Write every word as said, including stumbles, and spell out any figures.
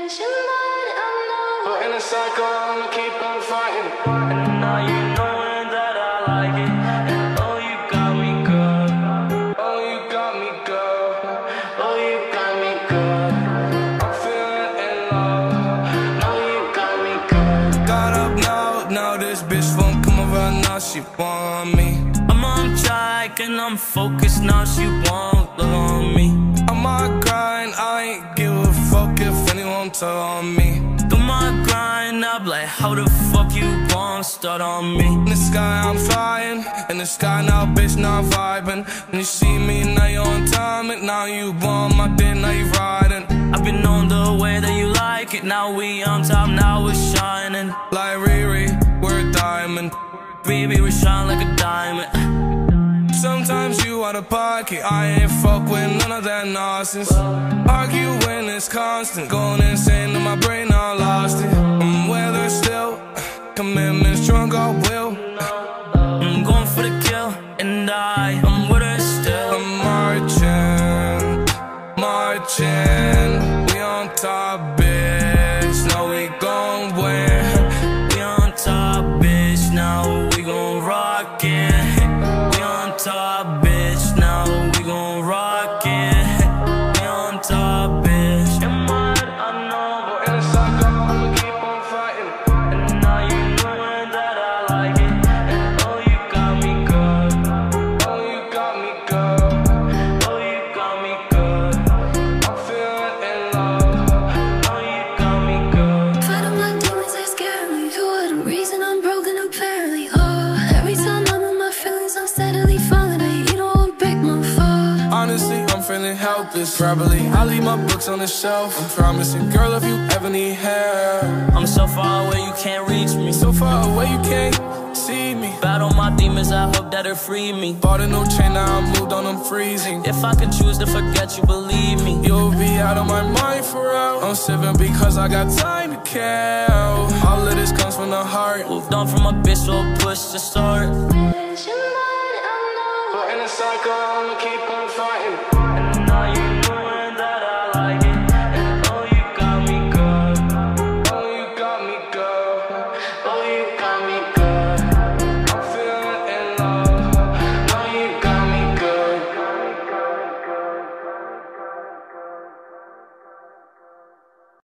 But in a cycle, I'ma keep on fighting. And now you knowing that I like it. And oh, you got me good. Oh, you got me good. Oh, you got me good. I'm feeling in love. Now you got me good. Got up now, now this bitch won't come around. Now she want me. I'm on track and I'm focused. Now she won't love on me. I'm on grind, I ain't give a fuck if anyone tell on me. Do my grind, I'm like, how the fuck you gon' start on me? In the sky, I'm flying. In the sky now, bitch, now I'm vibing. And you see me, now you're on time. And now you want my dick, now you riding. I've been on the way that you like it. Now we on top, now we're shining. Like Riri, we're a diamond. Baby, we shine like a diamond. Sometimes you out of pocket, I ain't fuck with none of that nonsense. Arguing is constant, going insane in my brain, I lost it. I'm with her still, commitment's drunk, I will. I'm going for the kill, and I, I'm with her still. I'm marching, marching, we on top, bitch, now we gon' win. We on top, bitch, now we gon' rock it. Top bitch, now we gon' rock it. We on top bitch. You're mad, I know, but in a cycle I'ma keep on fighting. And now you knowin' that I like it. And oh, you got me good. Oh, you got me good. Oh, you got me good. I'm feeling in love. Oh, you got me good. Fighting my demons, they scare me. You are the reason I'm broken apparently. Oh, every time I'm in my feelings, I'm steadily falling. Honestly, I'm feeling helpless. Probably I'll leave my books on the shelf. I'm promising, girl, if you ever need help. I'm so far away, you can't reach me. So far away, you can't see me. Battle my demons, I hope that it free me. Bought a new chain, now I'm moved on, I'm freezing. If I could choose to forget you, believe me, you'll be out of my mind for real. I'm sipping because I got time to kill. All of this comes from the heart. Moved on from a bitch, so push to start. But in a cycle, I'ma keep on